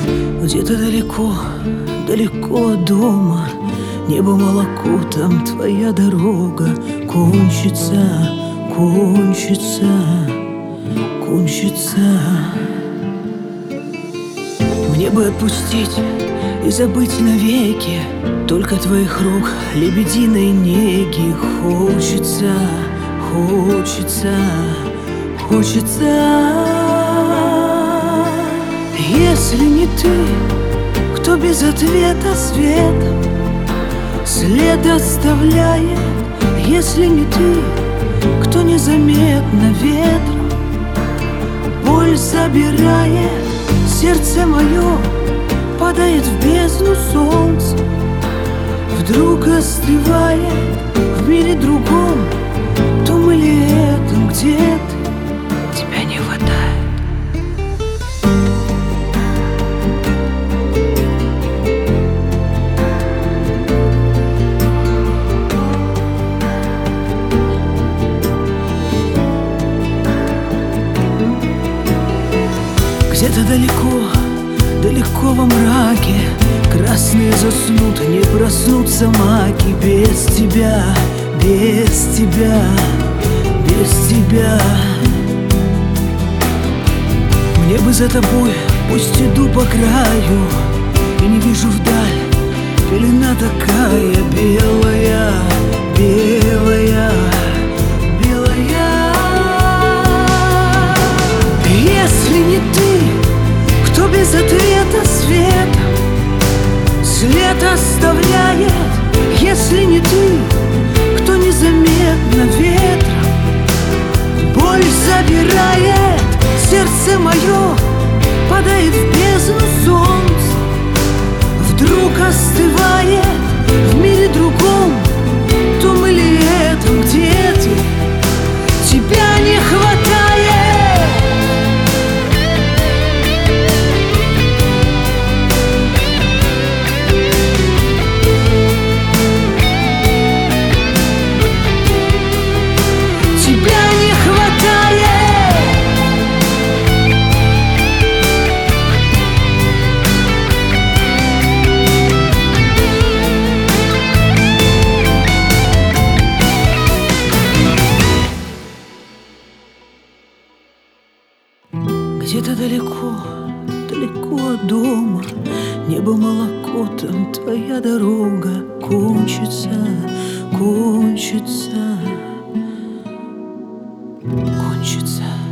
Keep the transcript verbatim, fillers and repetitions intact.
Где-то далеко, далеко от дома, небо молоко, там твоя дорога кончится, кончится, кончится. Мне бы отпустить и забыть навеки только твоих рук лебединой неги. Хочется, хочется, хочется. Если не ты, кто без ответа светом след оставляет. Если не ты, кто незаметно ветром боль забирает. Сердце мое падает в бездну солнца, вдруг остывает в мире другом, том или этом, где ты, тебя не хватает. Где-то далеко, далеко во мраке красные заснут, не проснутся маки. Без тебя, без тебя, без тебя. Мне бы за тобой, пусть иду по краю, и не вижу вдаль, пелена такая белая, белая, белая. Если не ты, кто без ответа светом след оставляет. Если не ты, кто незаметно ветром боль забирает. Сердце мое падает в бездну солнца, вдруг остывает в мире другом, том или этом, где ты, тебя не хватает. Где-то далеко, далеко от дома, небо молоко, там твоя дорога кончится, кончится, кончится.